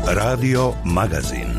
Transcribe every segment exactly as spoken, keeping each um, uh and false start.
Radio Magazin.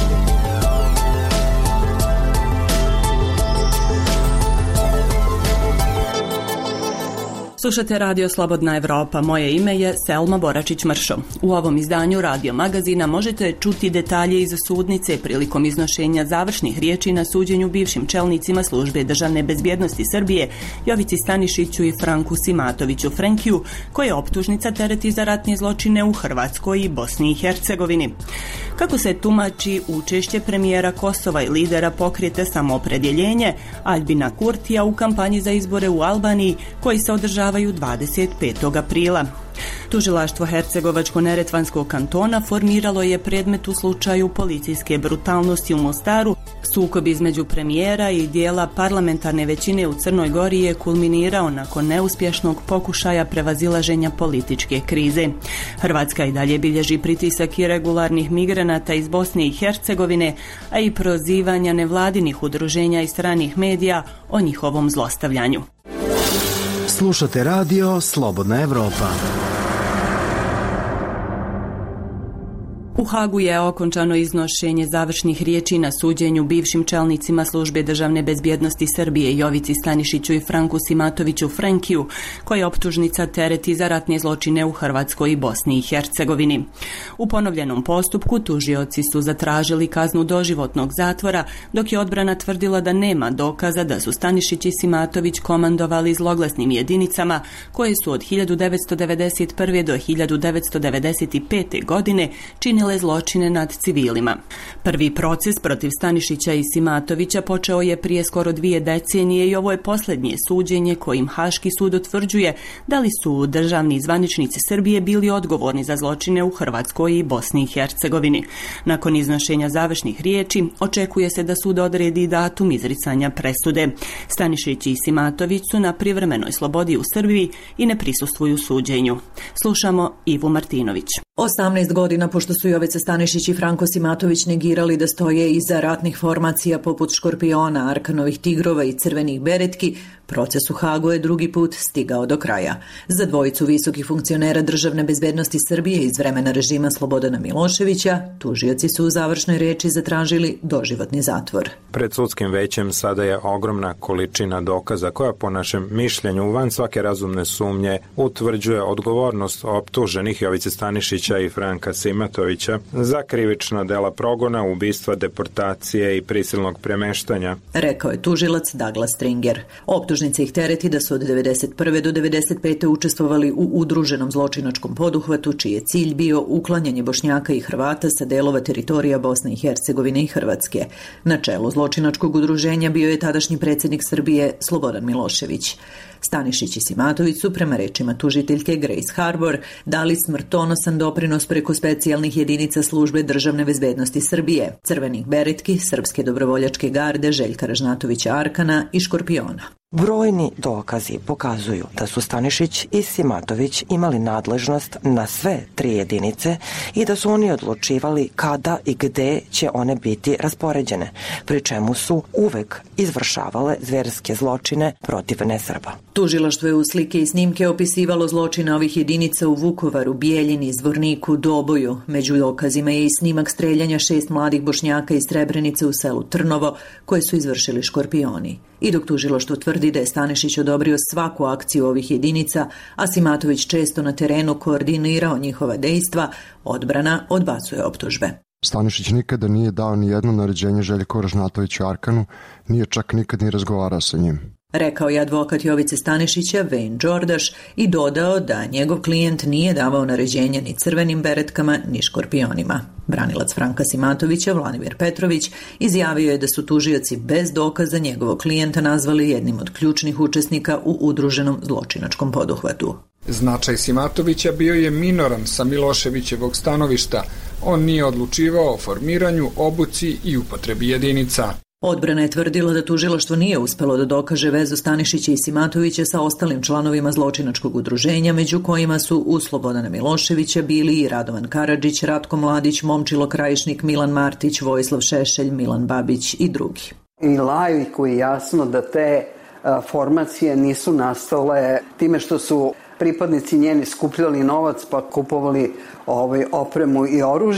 Slušate Radio Slobodna Evropa. Moje ime je Selma Boračić-Mršo. U ovom izdanju Radio Magazina možete čuti detalje iz sudnice prilikom iznošenja završnih riječi na suđenju bivšim čelnicima Službe državne bezbjednosti Srbije Jovici Stanišiću i Franku Simatoviću Frenkiju, koje optužnica tereti za ratne zločine u Hrvatskoj i Bosni i Hercegovini. Kako se tumači učešće premijera Kosova i lidera pokreta Samoopredjeljenje Albina Kurtija u kampanji za izbore u Albaniji koji se održavaju dvadeset petog aprila. Tužilaštvo Hercegovačko-neretvanskog kantona formiralo je predmet u slučaju policijske brutalnosti u Mostaru. Sukob između premijera i dijela parlamentarne većine u Crnoj Gori je kulminirao nakon neuspješnog pokušaja prevazilaženja političke krize. Hrvatska i dalje bilježi pritisak irregularnih migranata iz Bosne i Hercegovine, a i prozivanja nevladinih udruženja i stranih medija o njihovom zlostavljanju. Slušate radio Slobodna Evropa. U Hagu je okončano iznošenje završnih riječi na suđenju bivšim čelnicima Službe državne bezbjednosti Srbije Jovici Stanišiću i Franku Simatoviću Frenkiju, koje optužnica tereti za ratne zločine u Hrvatskoj i Bosni i Hercegovini. U ponovljenom postupku tužioci su zatražili kaznu doživotnog zatvora, dok je odbrana tvrdila da nema dokaza da su Stanišić i Simatović komandovali zloglasnim jedinicama koje su od hiljadu devetsto devedeset prve. do hiljadu devetsto devedeset pete. godine činile zločine nad civilima. Prvi proces protiv Stanišića i Simatovića počeo je prije skoro dvije decenije i ovo je posljednje suđenje kojim Haški sud utvrđuje da li su državni zvaničnici Srbije bili odgovorni za zločine u Hrvatskoj i Bosni i Hercegovini. Nakon iznošenja završnih riječi očekuje se da sud odredi datum izricanja presude. Stanišić i Simatović su na privremenoj slobodi u Srbiji i ne prisustvuju suđenju. Slušamo Ivu Martinović. osamnaest godina pošto su Jovica Stanišić i Franko Simatović negirali da stoje iza ratnih formacija poput Škorpiona, Arkanovih tigrova i Crvenih beretki, proces u Hagu je drugi put stigao do kraja. Za dvojicu visokih funkcionera državne bezbednosti Srbije iz vremena režima Slobodana Miloševića, tužioci su u završnoj riječi zatražili doživotni zatvor. Pred sudskim većem sada je ogromna količina dokaza koja po našem mišljenju van svake razumne sumnje utvrđuje odgovornost optuženih Jovice Stanišića i Franka Simatovića za krivična dela progona, ubistva, deportacije i prisilnog premeštanja, rekao je tužilac Douglas Stringer. Optužnica ih tereti da su od devedeset prve. do devedeset pete. učestvovali u udruženom zločinačkom poduhvatu čiji je cilj bio uklanjanje Bošnjaka i Hrvata sa delova teritorija Bosne i Hercegovine i Hrvatske. Na čelu zločinačkog udruženja bio je tadašnji predsjednik Srbije Slobodan Milošević. Stanišić i Simatović su, prema rečima tužiteljke Grace Harbor, dali smrtonosan doprinos preko specijalnih jedinica Službe državne bezbednosti Srbije, Crvenih beretki, Srpske dobrovoljačke garde Željka Ražnatovića Arkana i Škorpiona. Brojni dokazi pokazuju da su Stanišić i Simatović imali nadležnost na sve tri jedinice i da su oni odlučivali kada i gde će one biti raspoređene, pri čemu su uvek izvršavale zverske zločine protiv nesrba. Tužilaštvo je u slike i snimke opisivalo zločine ovih jedinica u Vukovaru, Bijeljini, Zvorniku, Doboju. Među dokazima je i snimak streljanja šest mladih Bošnjaka iz Srebrenice u selu Trnovo, koje su izvršili Škorpioni. I dok tužilaštvo tvrdi da je Stanišić odobrio svaku akciju ovih jedinica, a Simatović često na terenu koordinirao njihova dejstva, odbrana odbacuje optužbe. Stanišić nikada nije dao ni jedno naređenje Željku Ražnatoviću Arkanu, nije čak nikad ni razgovarao sa njim, rekao je advokat Jovice Stanišića Wayne Đordaš i dodao da njegov klijent nije davao naređenja ni Crvenim beretkama ni Škorpionima. Branilac Franka Simatovića, Vladimir Petrović, izjavio je da su tužioci bez dokaza njegovog klijenta nazvali jednim od ključnih učesnika u udruženom zločinačkom poduhvatu. Značaj Simatovića bio je minoran sa Miloševićevog stanovišta. On nije odlučivao o formiranju, obuci i upotrebi jedinica. Odbrana je tvrdila da tužilaštvo nije uspelo da dokaže vezu Stanišića i Simatovića sa ostalim članovima zločinačkog udruženja, među kojima su uz Slobodana Miloševića bili i Radovan Karadžić, Ratko Mladić, Momčilo Krajišnik, Milan Martić, Vojislav Šešelj, Milan Babić i drugi. I laiku je jasno da te a, formacije nisu nastale time što su pripadnici njeni skupljali novac pa kupovali ovaj, opremu i oružje.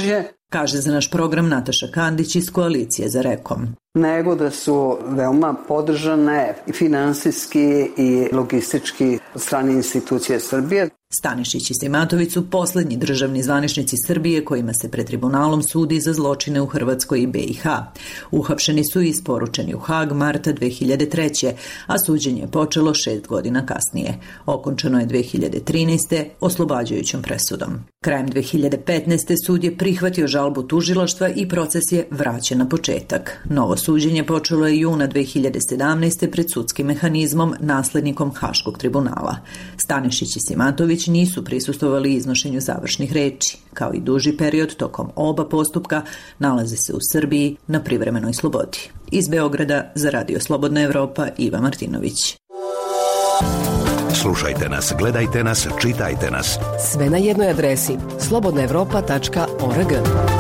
kaže za naš program Nataša Kandić iz Koalicije za Rekom. Nego da su veoma podržane i finansijski i logistički od strane institucije Srbije. Stanišić i Simatović su poslednji državni zvaničnici Srbije kojima se pred tribunalom sudi za zločine u Hrvatskoj i B i H. Uhapšeni su i isporučeni u Hag marta dve hiljade treće. a suđenje je počelo šest godina kasnije. Okončano je dve hiljade trinaeste. oslobađajućom presudom. Krajem dve hiljade petnaeste. sud je prihvatio žalbu tužilaštva i proces je vraćen na početak. Novo suđenje počelo je juna dve hiljade sedamnaeste. pred sudskim mehanizmom, naslednikom Haškog tribunala. Stanišić i Simatović nisu prisustvovali iznošenju završnih reči. Kao i duži period tokom oba postupka nalaze se u Srbiji na privremenoj slobodi. Iz Beograda za Radio Slobodna Evropa, Iva Martinović. Slušajte nas, gledajte nas, čitajte nas. Sve na jednoj adresi slobodna evropa tačka org.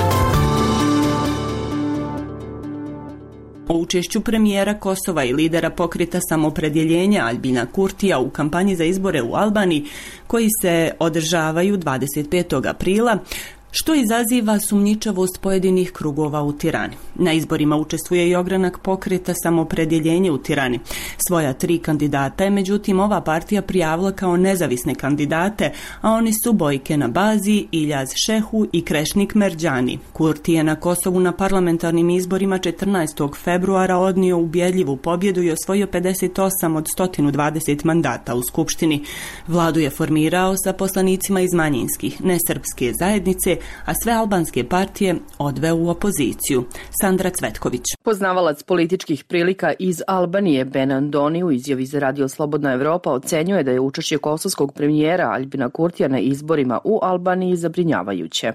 O učešću premijera Kosova i lidera pokreta samopredjeljenja Aljbina Kurtija u kampanji za izbore u Albaniji, koji se održavaju dvadeset petog aprila, što izaziva sumnjičavost pojedinih krugova u Tirani. Na izborima učestvuje i ogranak pokreta samopredjeljenje u Tirani. Svoja tri kandidata je međutim ova partija prijavila kao nezavisne kandidate, a oni su Bojke Nabazi, Iljaz Šehu i Krešnik Merđani. Kurti je na Kosovu na parlamentarnim izborima četrnaestog februara odnio ubjedljivu pobjedu i osvojio pedeset osam od sto dvadeset mandata u Skupštini. Vladu je formirao sa poslanicima iz manjinskih, nesrpske zajednice, a sve albanske partije odveo u opoziciju. Sandra Cvetković. Poznavalac političkih prilika iz Albanije Ben Andoni u izjavi za Radio Slobodna Evropa ocenjuje da je učešće kosovskog premijera Aljbina Kurtija na izborima u Albaniji zabrinjavajuće.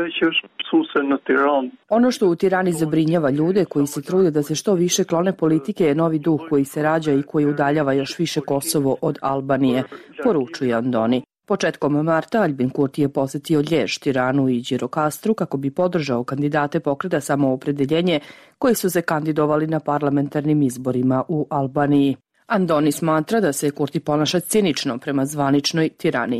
Ono što u Tirani zabrinjava ljude koji se trude da se što više klone politike je novi duh koji se rađa i koji udaljava još više Kosovo od Albanije, poručuje Andoni. Početkom marta Aljbin Kurti je posetio Ljež, Tiranu i Đirokastru kako bi podržao kandidate pokreta samoopredeljenje koji su se kandidovali na parlamentarnim izborima u Albaniji. Andoni smatra da se Kurti ponaša cinično prema zvaničnoj Tirani.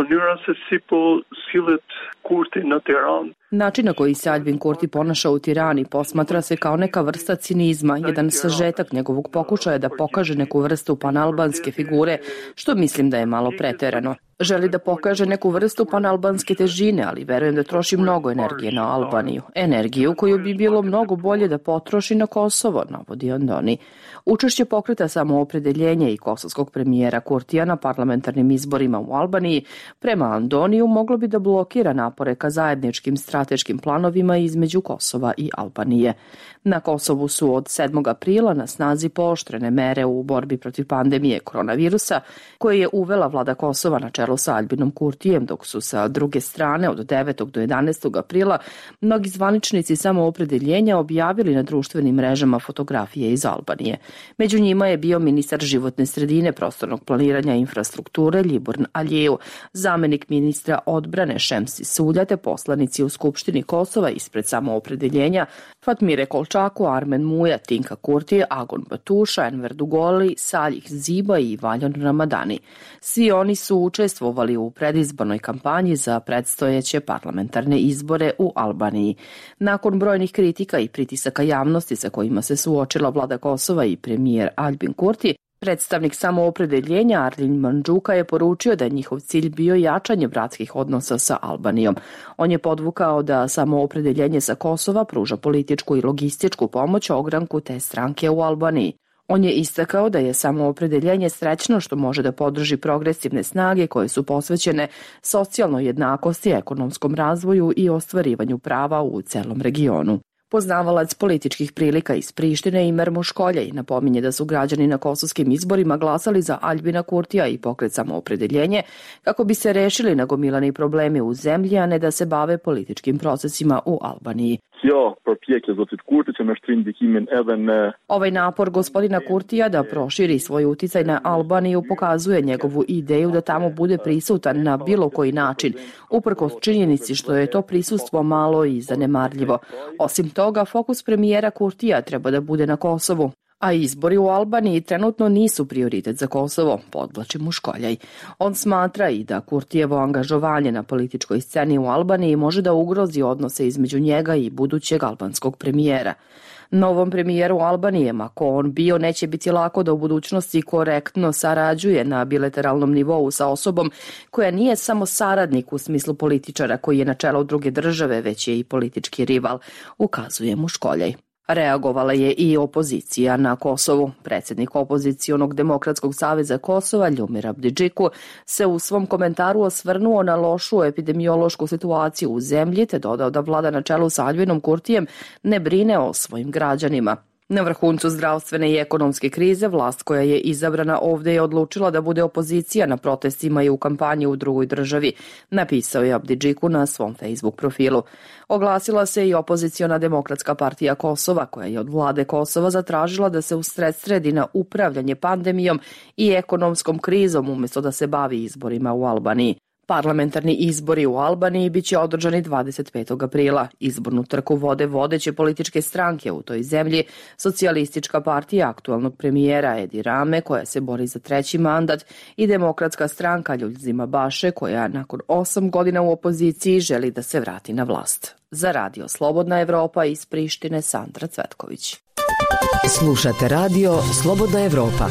Način na koji se Aljbin Kurti ponaša u Tirani posmatra se kao neka vrsta cinizma, jedan sažetak njegovog pokušaja da pokaže neku vrstu panalbanske figure, što mislim da je malo preterano. Želi da pokaže neku vrstu panalbanske težine, ali verujem da troši mnogo energije na Albaniju. Energiju koju bi bilo mnogo bolje da potroši na Kosovo, navodi Andoni. Učešće pokreta samoopredeljenja i kosovskog premijera Kurtija na parlamentarnim izborima u Albaniji prema Andoniju moglo bi da blokira napore ka zajedničkim strateškim planovima između Kosova i Albanije. Na Kosovu su od sedmog aprila na snazi pooštrene mere u borbi protiv pandemije koronavirusa, koje je uvela vlada Kosova na čelu sa Aljbinom Kurtijem, dok su sa druge strane od devetog do jedanaestog aprila mnogi zvaničnici samoopredeljenja objavili na društvenim mrežama fotografije iz Albanije. Među njima je bio ministar životne sredine, prostornog planiranja i infrastrukture Ljiborn Aljev, zamenik ministra odbrane Šemsi Sulja te poslanici u Skupštini Kosova ispred samoopredeljenja Fatmire Kolčaku, Armen Muja, Tinka Kurtije, Agon Batuša, Enver Dugoli, Saljih Ziba i Valjon Ramadani. Svi oni su učestvovali u predizbornoj kampanji za predstojeće parlamentarne izbore u Albaniji. Nakon brojnih kritika i pritisaka javnosti sa kojima se suočila vlada Kosova i premijer Aljbin Kurti, predstavnik samoopredeljenja Arlin Mandžuka je poručio da je njihov cilj bio jačanje bratskih odnosa sa Albanijom. On je podvukao da samoopredeljenje sa Kosova pruža političku i logističku pomoć ogranku te stranke u Albaniji. On je istakao da je samoopredeljenje srećno što može da podrži progresivne snage koje su posvećene socijalnoj jednakosti, ekonomskom razvoju i ostvarivanju prava u celom regionu. Poznavalac političkih prilika iz Prištine Imer Moškoljej napominje da su građani na kosovskim izborima glasali za Aljbina Kurtija i pokret samoopredeljenje kako bi se rešili nagomilani problemi u zemlji, a ne da se bave političkim procesima u Albaniji. Ovaj napor gospodina Kurtija da proširi svoj uticaj na Albaniju pokazuje njegovu ideju da tamo bude prisutan na bilo koji način, uprkos činjenici što je to prisustvo malo i zanemarljivo. Osim toga, fokus premijera Kurtija treba da bude na Kosovu. A izbori u Albaniji trenutno nisu prioritet za Kosovo, podvlači Muškoljaj. On smatra i da Kurtijevo angažovanje na političkoj sceni u Albaniji može da ugrozi odnose između njega i budućeg albanskog premijera. Novom premijeru Albanije, ma ko on bio, neće biti lako da u budućnosti korektno sarađuje na bilateralnom nivou sa osobom koja nije samo saradnik u smislu političara koji je na čelu druge države, već je i politički rival, ukazuje Muškoljaj. Reagovala je i opozicija na Kosovu. Predsjednik opozicionog Demokratskog saveza Kosova, Ljumir Abdidžiku, se u svom komentaru osvrnuo na lošu epidemiološku situaciju u zemlji te dodao da vlada na čelu sa Aljbinom Kurtijem ne brine o svojim građanima. Na vrhuncu zdravstvene i ekonomske krize, vlast koja je izabrana ovdje je odlučila da bude opozicija na protestima i u kampanji u drugoj državi, napisao je Abdidžiku na svom Facebook profilu. Oglasila se i opoziciona Demokratska partija Kosova, koja je od vlade Kosova zatražila da se usredsredi na upravljanje pandemijom i ekonomskom krizom umjesto da se bavi izborima u Albaniji. Parlamentarni izbori u Albaniji bit će održani dvadeset petog aprila. Izbornu trku vode vodeće političke stranke u toj zemlji, Socijalistička partija aktualnog premijera Edi Rame, koja se bori za treći mandat, i Demokratska stranka Ljuljzima Baše, koja nakon osam godina u opoziciji želi da se vrati na vlast. Za radio Slobodna Evropa iz Prištine, Sandra Cvetković. Slušate radio Slobodna Evropa.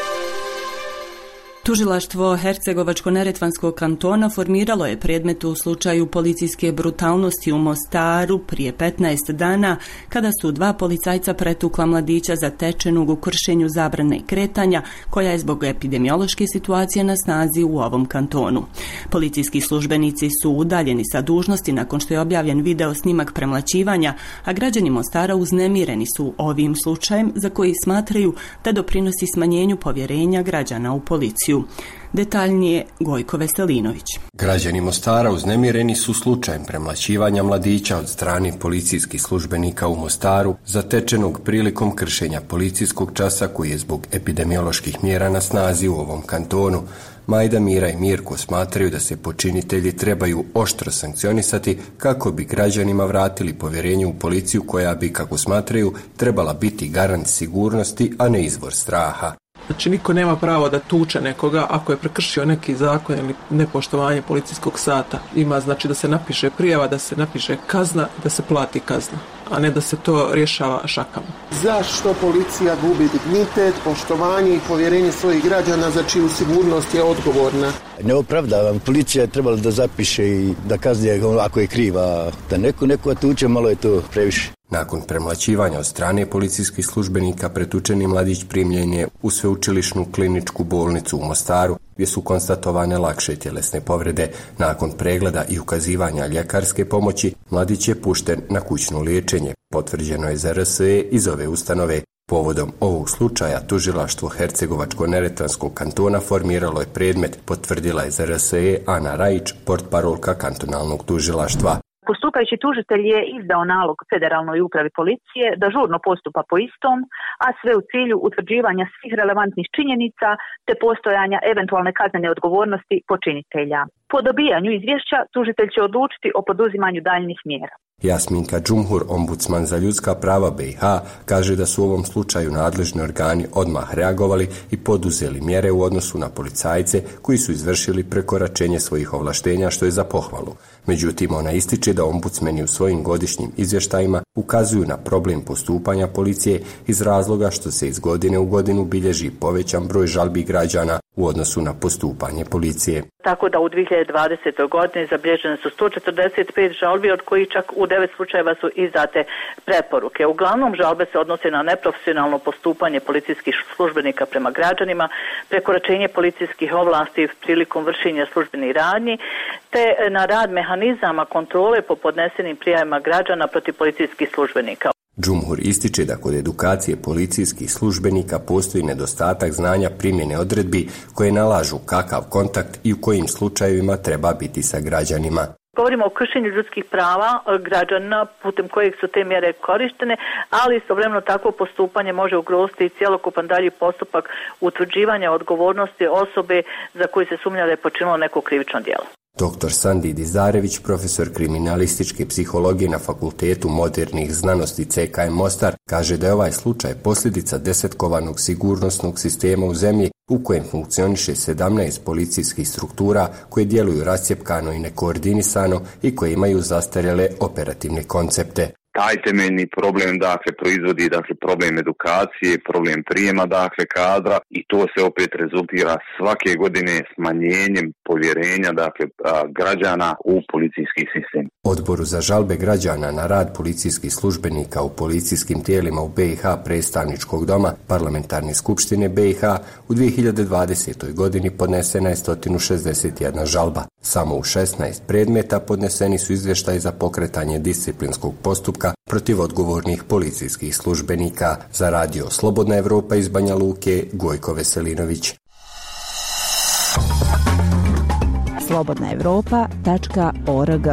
Tužilaštvo Hercegovačko-neretvanskog kantona formiralo je predmet u slučaju policijske brutalnosti u Mostaru prije petnaest dana, kada su dva policajca pretukla mladića zatečenog u kršenju zabrane kretanja, koja je zbog epidemiološke situacije na snazi u ovom kantonu. Policijski službenici su udaljeni sa dužnosti nakon što je objavljen video snimak premlaćivanja, a građani Mostara uznemireni su ovim slučajem za koji smatraju da doprinosi smanjenju povjerenja građana u policiju. Detaljnije Gojko Veselinović. Građani Mostara uznemireni su slučajem premlaćivanja mladića od strane policijskih službenika u Mostaru, zatečenog prilikom kršenja policijskog časa koji je zbog epidemioloških mjera na snazi u ovom kantonu. Majda, Mira i Mirko smatraju da se počinitelji trebaju oštro sankcionisati kako bi građanima vratili povjerenje u policiju koja bi, kako smatraju, trebala biti garant sigurnosti, a ne izvor straha. Znači, niko nema pravo da tuče nekoga ako je prekršio neki zakon ili nepoštovanje policijskog sata. Ima znači da se napiše prijava, da se napiše kazna, da se plati kazna, a ne da se to rješava šakama. Zašto policija gubi dignitet, poštovanje i povjerenje svojih građana za čiju sigurnost je odgovorna? Ne opravdavam, policija je trebala da zapiše i da kazni ako je kriva, da neko neko tuče, malo je to previše. Nakon premlaćivanja od strane policijskih službenika pretučeni mladić primljen je u sveučilišnu kliničku bolnicu u Mostaru, gdje su konstatovane lakše tjelesne povrede. Nakon pregleda i ukazivanja ljekarske pomoći, mladić je pušten na kućno liječenje. Potvrđeno je za R S E iz ove ustanove. Povodom ovog slučaja tužilaštvo Hercegovačko-neretvanskog kantona formiralo je predmet, potvrdila je za R S E Ana Rajić, portparolka kantonalnog tužilaštva. Postupajući tužitelj je izdao nalog Federalnoj upravi policije da žurno postupa po istom, a sve u cilju utvrđivanja svih relevantnih činjenica te postojanja eventualne kaznene odgovornosti počinitelja. Po dobijanju izvješća tužitelj će odlučiti o poduzimanju daljnjih mjera. Jasminka Džumhur, ombudsman za ljudska prava B i H, kaže da su u ovom slučaju nadležni organi odmah reagovali i poduzeli mjere u odnosu na policajce koji su izvršili prekoračenje svojih ovlaštenja, što je za pohvalu. Međutim, ona ističe da ombudsmeni u svojim godišnjim izvještajima ukazuju na problem postupanja policije iz razloga što se iz godine u godinu bilježi povećan broj žalbi građana u odnosu na postupanje policije. Tako da u dvije hiljade dvadesetoj godini zabilježene su sto četrdeset pet žalbi, od kojih čak u devet slučajeva su izdate preporuke. Uglavnom žalbe se odnose na neprofesionalno postupanje policijskih službenika prema građanima, prekoračenje policijskih ovlasti prilikom vršenja službenih radnji, te na rad mehanizama kontrole po podnesenim prijavama građana protiv policijskih službenika. Džumhur ističe da kod edukacije policijskih službenika postoji nedostatak znanja primjene odredbi koje nalažu kakav kontakt i u kojim slučajevima treba biti sa građanima. Govorimo o kršenju ljudskih prava građana putem kojeg su te mjere korištene, ali istovremeno takvo postupanje može ugroziti cjelokupan dalji postupak utvrđivanja odgovornosti osobe za koju se sumnja da je počinilo neko krivično djelo. doktor Sandi Dizarević, profesor kriminalističke psihologije na Fakultetu modernih znanosti C K M Mostar, kaže da je ovaj slučaj posljedica desetkovanog sigurnosnog sistema u zemlji u kojem funkcioniše sedamnaest policijskih struktura koje djeluju rascjepkano i nekoordinisano i koje imaju zastarjele operativne koncepte. Taj temeljni problem, dakle, proizvodi, dakle, problem edukacije, problem prijema, dakle, kadra i to se opet rezultira svake godine smanjenjem povjerenja, dakle, građana u policijski sistem. Odboru za žalbe građana na rad policijskih službenika u policijskim tijelima u B i H predstavničkog doma Parlamentarne skupštine B i H u dvije hiljade dvadesetoj godini podnesena je sto šezdeset jedna žalba. Samo u šesnaest predmeta podneseni su izvještaji za pokretanje disciplinskog postupka protiv odgovornih policijskih službenika. Za radio Slobodna Evropa iz Banja Luke, Gojko Veselinović. slobodna evropa tačka org.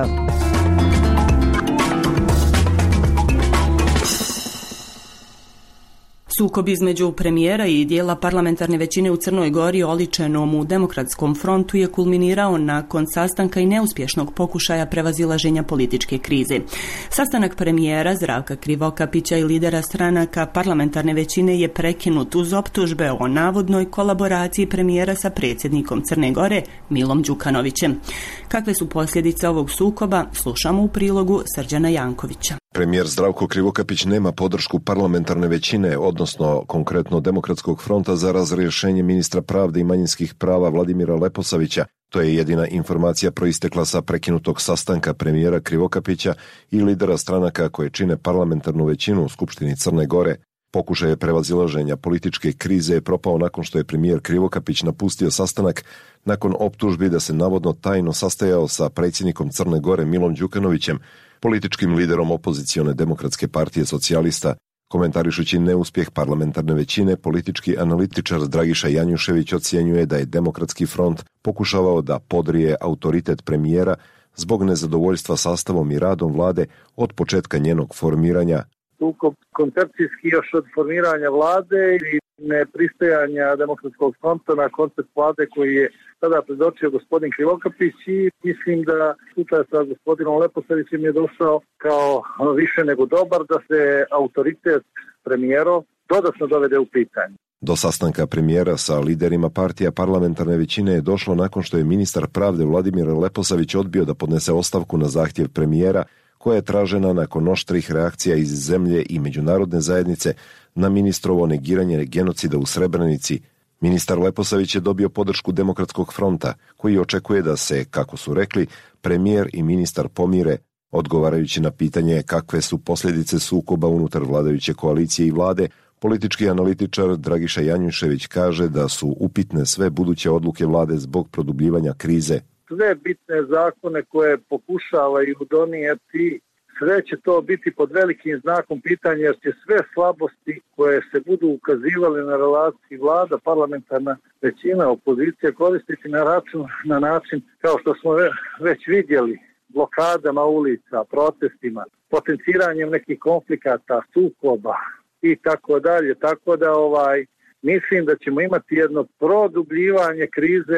Sukob između premijera i dijela parlamentarne većine u Crnoj Gori oličenom u Demokratskom frontu je kulminirao nakon sastanka i neuspješnog pokušaja prevazilaženja političke krize. Sastanak premijera Zdravka Krivokapića i lidera stranaka parlamentarne većine je prekinut uz optužbe o navodnoj kolaboraciji premijera sa predsjednikom Crne Gore Milom Đukanovićem. Kakve su posljedice ovog sukoba, slušamo u prilogu Srđana Jankovića. Premijer Zdravko Krivokapić nema podršku parlamentarne većine, odnosno konkretno Demokratskog fronta za razrješenje ministra pravde i manjinskih prava Vladimira Leposavića. To je jedina informacija proistekla sa prekinutog sastanka premijera Krivokapića i lidera stranaka koje čine parlamentarnu većinu u Skupštini Crne Gore. Pokušaj prevazilaženja političke krize je propao nakon što je premijer Krivokapić napustio sastanak nakon optužbi da se navodno tajno sastajao sa predsjednikom Crne Gore Milom Đukanovićem, političkim liderom opozicione Demokratske partije socijalista. Komentarišući neuspjeh parlamentarne većine, politički analitičar Dragiša Janjušević ocjenjuje da je Demokratski front pokušavao da podrije autoritet premijera zbog nezadovoljstva sastavom i radom vlade od početka njenog formiranja. Sukob koncepcijski još od formiranja vlade i nepristajanja Demokratskog fronta na koncept vlade koji je tada predočio gospodin Krivokapić i mislim da slučaj sa gospodinom Leposavićem je došao kao više nego dobar da se autoritet premijerov dodatno dovede u pitanje. Do sastanka premijera sa liderima partija parlamentarne većine je došlo nakon što je ministar pravde Vladimir Leposavić odbio da podnese ostavku na zahtjev premijera, koja je tražena nakon oštrih reakcija iz zemlje i međunarodne zajednice na ministrovo negiranje genocida u Srebrenici. Ministar Leposavić je dobio podršku Demokratskog fronta, koji očekuje da se, kako su rekli, premijer i ministar pomire, odgovarajući na pitanje kakve su posljedice sukoba unutar vladajuće koalicije i vlade. Politički analitičar Dragiša Janjušević kaže da su upitne sve buduće odluke vlade zbog produbljivanja krize. Sve bitne zakone koje pokušavaju donijeti, sve će to biti pod velikim znakom pitanja jer će sve slabosti koje se budu ukazivale na relaciji vlada, parlamentarna većina, opozicija koristiti na račun, na način kao što smo već vidjeli, blokadama ulica, protestima, potenciranjem nekih konflikata, sukoba i tako dalje. Tako da ovaj mislim da ćemo imati jedno produbljivanje krize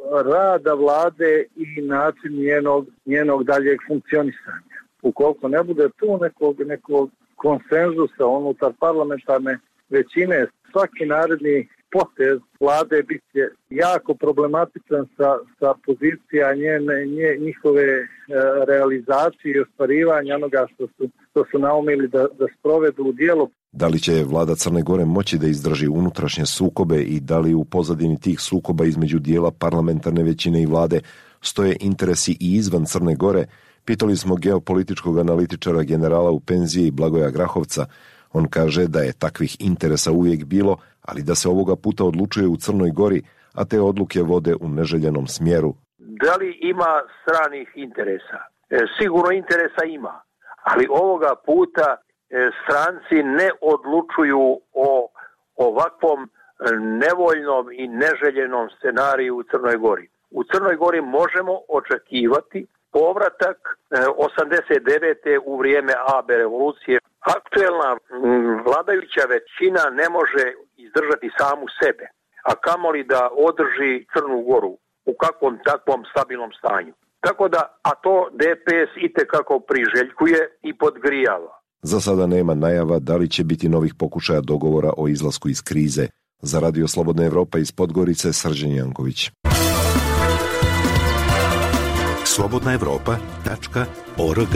rada vlade i način njenog, njenog daljeg funkcionisanja. Ukoliko ne bude tu nekog, nekog konsenzusa unutar parlamentarne većine, svaki naredni potez vlade bit će jako problematičan sa, sa pozicija njene, nje, njihove e, realizacije i ostvarivanja onoga što su, što su naumili da, da sprovedu u djelo. Da li će vlada Crne Gore moći da izdrži unutrašnje sukobe i da li u pozadini tih sukoba između dijela parlamentarne većine i vlade stoje interesi i izvan Crne Gore, pitali smo geopolitičkog analitičara generala u penziji Blagoja Grahovca. On kaže da je takvih interesa uvijek bilo, ali da se ovoga puta odlučuje u Crnoj Gori, a te odluke vode u neželjenom smjeru. Da li ima stranih interesa? E, sigurno interesa ima, ali ovoga puta stranci ne odlučuju o ovakvom nevoljnom i neželjenom scenariju u Crnoj Gori. U Crnoj Gori možemo očekivati povratak osamdeset devete u vrijeme A B revolucije. Aktuelna vladajuća većina ne može izdržati samu sebe, a kamoli da održi Crnu Goru u kakvom takvom stabilnom stanju. Tako da, a to D P S itekako priželjkuje i podgrijava. Za sada nema najava da li će biti novih pokušaja dogovora o izlasku iz krize. Za Radio Slobodna Evropa iz Podgorice, Srđan Janković. slobodna evropa tačka org.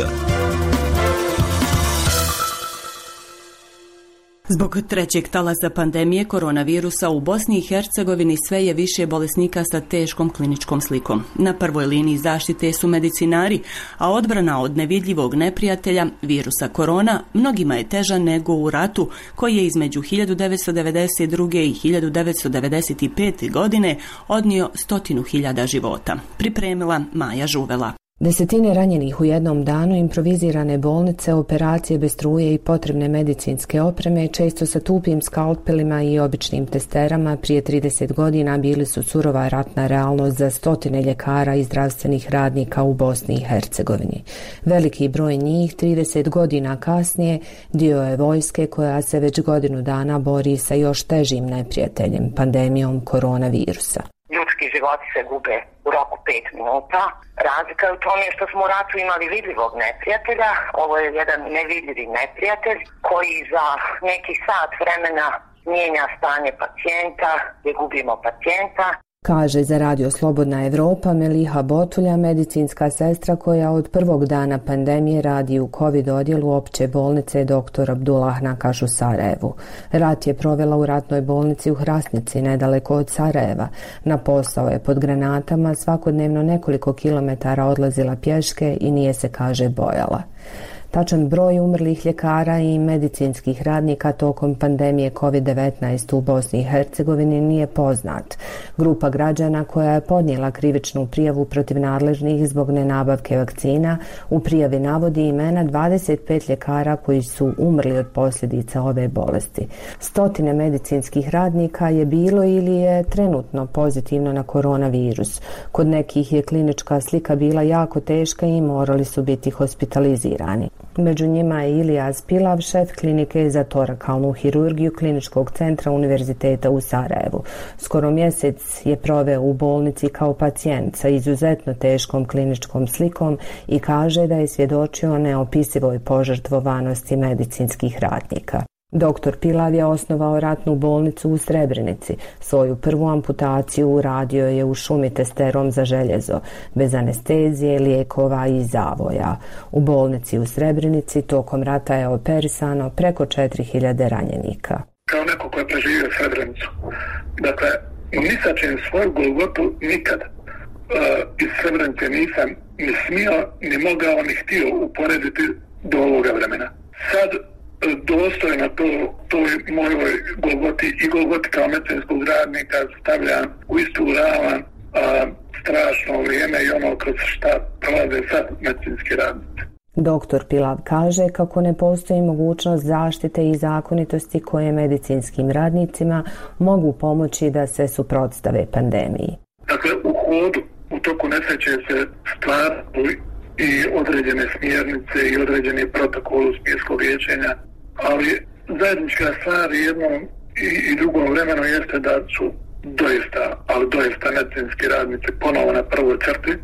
Zbog trećeg talasa pandemije koronavirusa u Bosni i Hercegovini sve je više bolesnika sa teškom kliničkom slikom. Na prvoj liniji zaštite su medicinari, a odbrana od nevidljivog neprijatelja, virusa korona, mnogima je teža nego u ratu koji je između hiljadu devetsto devedeset druge i hiljadu devetsto devedeset pete. godine odnio stotinu hiljada života. Pripremila Maja Žuvela. Desetine ranjenih u jednom danu, improvizirane bolnice, operacije bez struje i potrebne medicinske opreme, često sa tupim skalpelima i običnim testerama, prije trideset godina bili su surova ratna realnost za stotine ljekara i zdravstvenih radnika u Bosni i Hercegovini. Veliki broj njih, trideset godina kasnije, dio je vojske koja se već godinu dana bori sa još težim neprijateljem, pandemijom koronavirusa. Ljudski životi se gube u roku pet minuta. Razlika je u tome što smo u ratu imali vidljivog neprijatelja. Ovo je jedan nevidljivi neprijatelj koji za neki sat vremena mijenja stanje pacijenta, gdje gubimo pacijenta. Kaže za Radio Slobodna Evropa Meliha Botulja, medicinska sestra koja od prvog dana pandemije radi u COVID odjelu opće bolnice doktor Abdullah Nakaš u Sarajevu. Rat je provela u ratnoj bolnici u Hrasnici, nedaleko od Sarajeva. Na posao je pod granatama, svakodnevno nekoliko kilometara odlazila pješke i nije se, kaže, bojala. Tačan broj umrlih ljekara i medicinskih radnika tokom pandemije kovid devetnaest u Bosni i Hercegovini nije poznat. Grupa građana koja je podnijela krivičnu prijavu protiv nadležnih zbog nenabavke vakcina u prijavi navodi imena dvadeset pet ljekara koji su umrli od posljedica ove bolesti. Stotine medicinskih radnika je bilo ili je trenutno pozitivno na koronavirus. Kod nekih je klinička slika bila jako teška i morali su biti hospitalizirani. Među njima je Ilija Spilav, šef klinike za torakalnu hirurgiju Kliničkog centra Univerziteta u Sarajevu. Skoro mjesec je proveo u bolnici kao pacijent sa izuzetno teškom kliničkom slikom i kaže da je svjedočio neopisivoj požrtvovanosti medicinskih radnika. Doktor Pilav je osnovao ratnu bolnicu u Srebrenici. Svoju prvu amputaciju uradio je u šumi testerom za željezo, bez anestezije, lijekova i zavoja. U bolnici u Srebrenici tokom rata je operisano preko četiri hiljade ranjenika. Kao neko ko je preživio Srebrenicu, dakle, ni sa čim svoju golgotu nikad uh, iz Srebrenice nisam ni smio, ni mogao, ni htio uporediti do ovoga vremena. Sad dostojno to, to mojoj golgoti i golgoti kao medicinskog radnika stavljam u istu ravan a, strašno vrijeme i ono kroz šta prolaze sad medicinski radnici. Doktor Pilav kaže kako ne postoji mogućnost zaštite i zakonitosti koje medicinskim radnicima mogu pomoći da se suprotstave pandemiji. Dakle, u hodu, u toku nesreće se stvaraju i određene smjernice i određeni protokol smjerskog liječenja, ali zajednička stvar jednom i, i drugom vremenu jeste da su doista, ali doista medicinski radnici ponovo na prvoj crti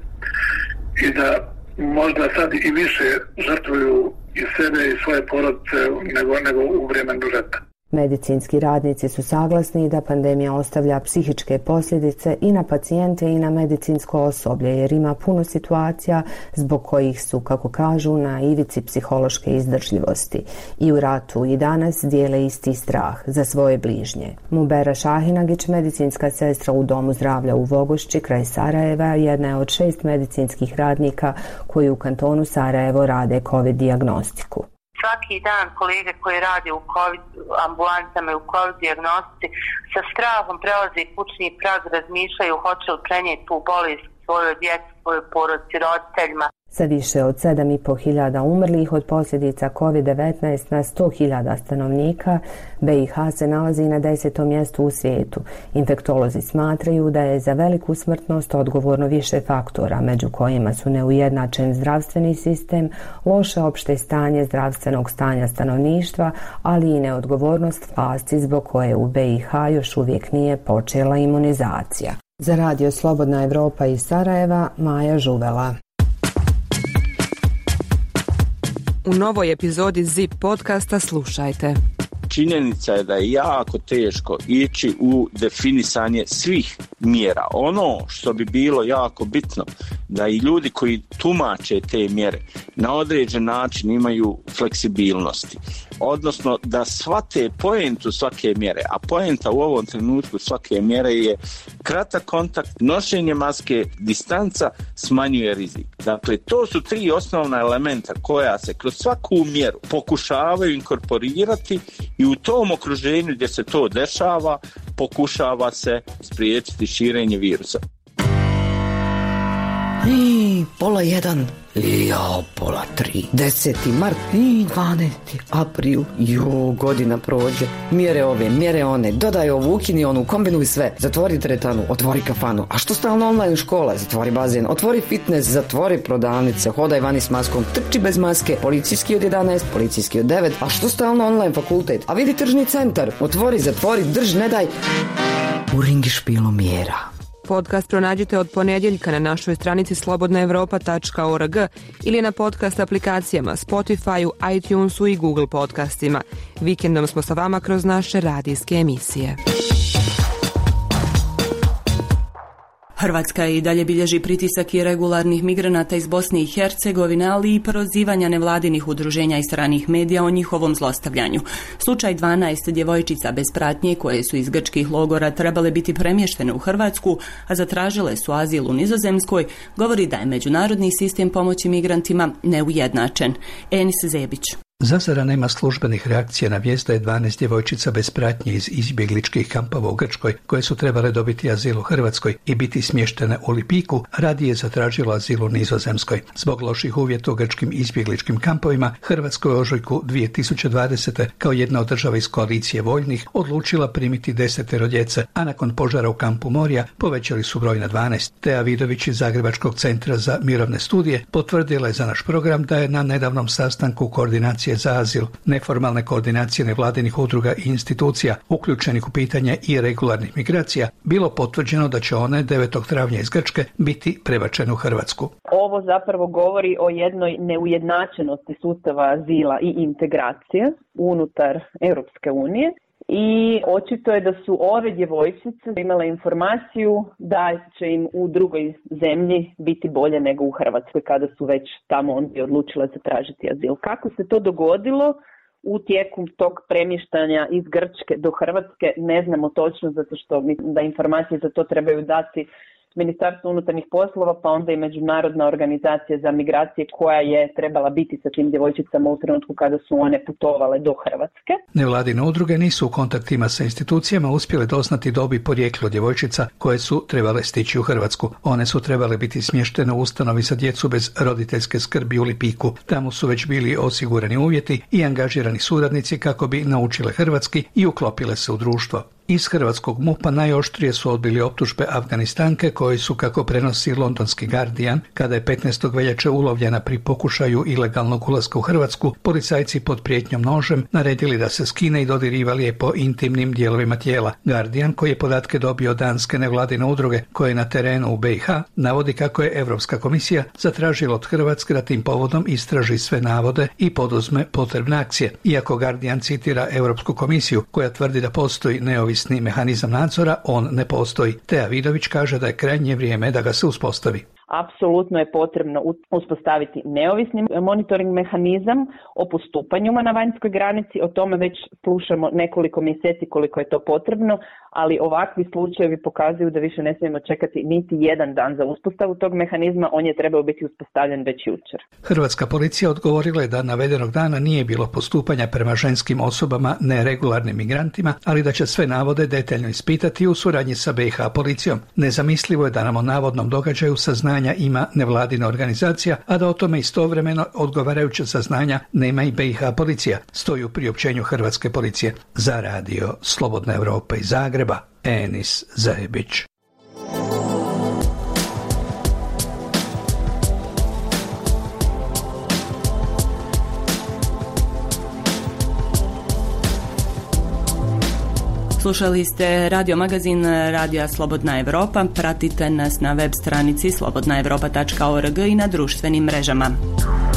i da možda sad i više žrtvuju i sebe i svoje porodice nego, nego u vremenu rata. Medicinski radnici su saglasni da pandemija ostavlja psihičke posljedice i na pacijente i na medicinsko osoblje, jer ima puno situacija zbog kojih su, kako kažu, na ivici psihološke izdržljivosti. I u ratu i danas dijele isti strah za svoje bližnje. Mubera Šahinagić, medicinska sestra u Domu zdravlja u Vogošći, kraj Sarajeva, jedna je od šest medicinskih radnika koji u kantonu Sarajevo rade COVID dijagnostiku. Svaki dan kolege koji rade u COVID ambulancama i u COVID dijagnostici sa strahom prelaze kućni prag, razmišljaju hoće li prenijeti tu bolest svojoj djeci, svojoj porodici, roditeljima. Sa više od sedam i po hiljada umrlih od posljedica COVID devetnaest na sto hiljada stanovnika, B i H se nalazi na desetom mjestu u svijetu. Infektolozi smatraju da je za veliku smrtnost odgovorno više faktora, među kojima su neujednačen zdravstveni sistem, loše opšte stanje zdravstvenog stanja stanovništva, ali i neodgovornost vlasti zbog koje u B i H još uvijek nije počela imunizacija. Za Radio Slobodna Evropa iz Sarajeva, Maja Žuvela. U novoj epizodi Zip podcasta slušajte. Činjenica je da je jako teško ići u definisanje svih mjera. Ono što bi bilo jako bitno, da i ljudi koji tumače te mjere na određen način imaju fleksibilnosti. Odnosno da shvate poentu svake mjere, a poenta u ovom trenutku svake mjere je kratak kontakt, nošenje maske, distanca smanjuje rizik. Dakle, to su tri osnovna elementa koja se kroz svaku mjeru pokušavaju inkorporirati i u tom okruženju gdje se to dešava pokušava se spriječiti širenje virusa. I pola jedan, jao, pola tri, deseti mart i dvanesti april, jo, godina prođe, mjere ove, mjere one, dodaj ovu, ukini onu, kombinuj sve, zatvori teretanu, otvori kafanu, a što stalno online škola, zatvori bazen, otvori fitness, zatvori prodavnice, hodaj vani s maskom, trči bez maske, policijski od jedanaest, policijski od devet, a što stalno online fakultet, a vidi tržni centar, otvori, zatvori, drž, ne daj, u ringi špilu mjera. Podcast pronađite od ponedjeljka na našoj stranici slobodna evropa tačka org ili na podcast aplikacijama Spotify, iTunesu i Google podcastima. Vikendom smo sa vama kroz naše radijske emisije. Hrvatska i dalje bilježi pritisak irregularnih migranata iz Bosne i Hercegovine, ali i prozivanja nevladinih udruženja i stranih medija o njihovom zlostavljanju. Slučaj dvanaest djevojčica bez pratnje koje su iz grčkih logora trebale biti premještene u Hrvatsku, a zatražile su azil u Nizozemskoj, govori da je međunarodni sistem pomoći migrantima neujednačen. Enis Zebić. Za sada nema službenih reakcija na vijest da je dvanaest djevojčica bez pratnje iz izbjegličkih kampova u Grčkoj, koje su trebale dobiti azil u Hrvatskoj i biti smještene u Lipiku, radije zatražilo azil u Nizozemskoj. Zbog loših uvjeta u grčkim izbjegličkim kampovima, Hrvatskoj u ožujku dvije tisuće dvadesete kao jedna od država iz koalicije voljnih odlučila primiti desetero djece, a nakon požara u kampu Morija povećali su broj na dvanaest. Teja Vidović iz Zagrebačkog centra za mirovne studije potvrdila je za naš program da je na nedavnom sastanku koordinacije za azil, neformalne koordinacije nevladinih udruga i institucija uključenih u pitanje irregularnih migracija bilo potvrđeno da će one devetog travnja iz Grčke biti prebačene u Hrvatsku. Ovo zapravo govori o jednoj neujednačenosti sustava azila i integracije unutar Europske unije. I očito je da su ove djevojčice imale informaciju da će im u drugoj zemlji biti bolje nego u Hrvatskoj kada su već tamo onda odlučile zatražiti azil. Kako se to dogodilo u tijeku tog premještanja iz Grčke do Hrvatske ne znamo točno, zato što mislim da informacije za to trebaju dati Ministarstvo unutarnjih poslova, pa onda i Međunarodna organizacija za migracije koja je trebala biti sa tim djevojčicama u trenutku kada su one putovale do Hrvatske. Nevladine udruge nisu u kontaktima sa institucijama uspjele doznati dob i porijeklo djevojčica koje su trebale stići u Hrvatsku. One su trebale biti smještene u ustanovi za djecu bez roditeljske skrbi u Lipiku. Tamo su već bili osigurani uvjeti i angažirani suradnici kako bi naučile hrvatski i uklopile se u društvo. Iz hrvatskog MUP-a najoštrije su odbili optužbe Afganistanke koji su, kako prenosi londonski Guardian, kada je petnaestog veljače ulovljena pri pokušaju ilegalnog ulaska u Hrvatsku, policajci pod prijetnjom nožem naredili da se skine i dodirivali je po intimnim dijelovima tijela. Guardian, koji je podatke dobio od danske nevladine udruge koje je na terenu u B i H, navodi kako je Europska komisija zatražila od Hrvatske da tim povodom istraži sve navode i poduzme potrebne akcije. Iako Guardian citira Europsku komisiju koja tvrdi da postoji neovisni mehanizam nadzora, on ne postoji. Teja Vidović kaže da je krajnje vrijeme da ga se uspostavi. Apsolutno je potrebno uspostaviti neovisni monitoring mehanizam o postupanjima na vanjskoj granici. O tome već slušamo nekoliko mjeseci koliko je to potrebno, ali ovakvi slučajevi pokazuju da više ne smijemo čekati niti jedan dan za uspostavu tog mehanizma. On je trebao biti uspostavljen već jučer. Hrvatska policija odgovorila je da navedenog dana nije bilo postupanja prema ženskim osobama neregularnim migrantima, ali da će sve navode detaljno ispitati u suradnji sa B i H policijom. Nezamislivo je da nam o navodnom događaju saznanja ima nevladina organizacija, a da o tome istovremeno odgovarajuće saznanja nema i B i H policija, stoji u priopćenju hrvatske policije. Za radio Slobodna Evropa iz Zagreba, Enis Zajebić. Slušali ste radio magazin Radija Slobodna Evropa. Pratite nas na web stranici slobodna evropa tačka org i na društvenim mrežama.